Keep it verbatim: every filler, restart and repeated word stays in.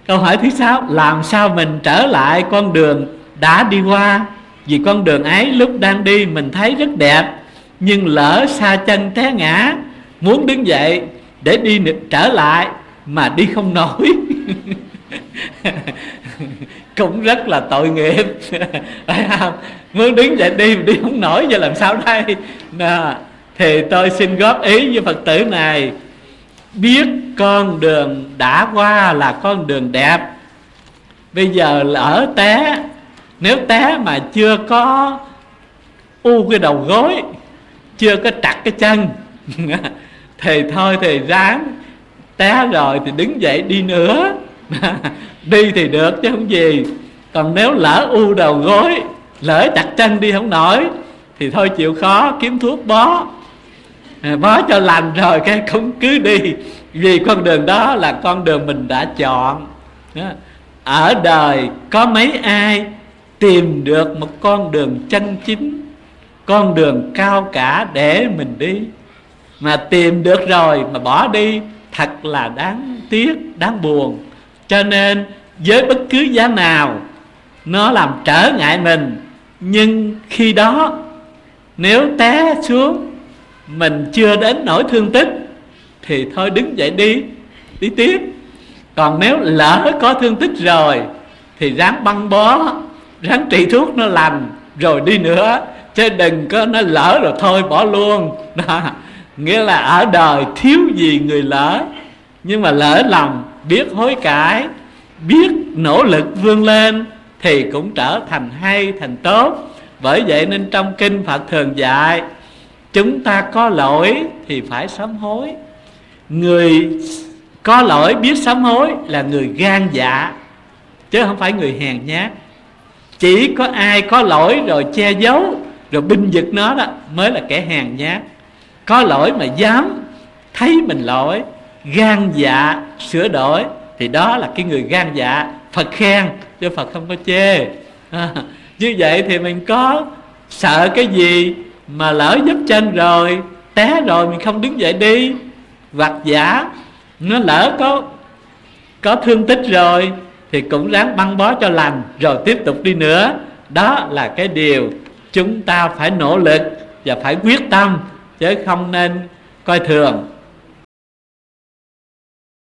Câu hỏi thứ sáu, làm sao mình trở lại con đường đã đi qua? Vì con đường ấy lúc đang đi mình thấy rất đẹp, nhưng lỡ xa chân té ngã, muốn đứng dậy để đi trở lại mà đi không nổi. Cũng rất là tội nghiệp. Muốn đứng dậy đi mà đi không nổi, giờ làm sao đây? Nà, thì tôi xin góp ý với Phật tử này, biết con đường đã qua là con đường đẹp. Bây giờ lỡ té, nếu té mà chưa có u cái đầu gối, chưa có trật cái chân, thì thôi thì ráng, té rồi thì đứng dậy đi nữa. Đi thì được chứ không gì. Còn nếu lỡ u đầu gối, lỡ chặt chân đi không nổi, thì thôi chịu khó kiếm thuốc bó, bó cho lành rồi cái cũng cứ đi. Vì con đường đó là con đường mình đã chọn. Ở đời có mấy ai tìm được một con đường chân chính, con đường cao cả để mình đi. Mà tìm được rồi mà bỏ đi, thật là đáng tiếc, đáng buồn. Cho nên với bất cứ giá nào nó làm trở ngại mình, nhưng khi đó nếu té xuống mình chưa đến nỗi thương tích thì thôi đứng dậy đi, đi tiếp. Còn nếu lỡ có thương tích rồi thì ráng băng bó, ráng trị thuốc nó lành rồi đi nữa. Chứ đừng có nó lỡ rồi thôi bỏ luôn. Đó. Nghĩa là ở đời thiếu gì người lỡ, nhưng mà lỡ lòng biết hối cải, biết nỗ lực vươn lên thì cũng trở thành hay, thành tốt. Bởi vậy nên trong kinh Phật thường dạy chúng ta có lỗi thì phải sám hối. Người có lỗi biết sám hối là người gan dạ, chứ không phải người hèn nhát. Chỉ có ai có lỗi rồi che giấu, rồi binh vực nó đó mới là kẻ hèn nhát. Có lỗi mà dám thấy mình lỗi, gan dạ sửa đổi, thì đó là cái người gan dạ. Phật khen chứ Phật không có chê. À, như vậy thì mình có sợ cái gì mà lỡ dấp chân rồi, té rồi mình không đứng dậy đi. Hoặc giả nó lỡ có có thương tích rồi thì cũng ráng băng bó cho lành rồi tiếp tục đi nữa. Đó là cái điều chúng ta phải nỗ lực và phải quyết tâm, chứ không nên coi thường.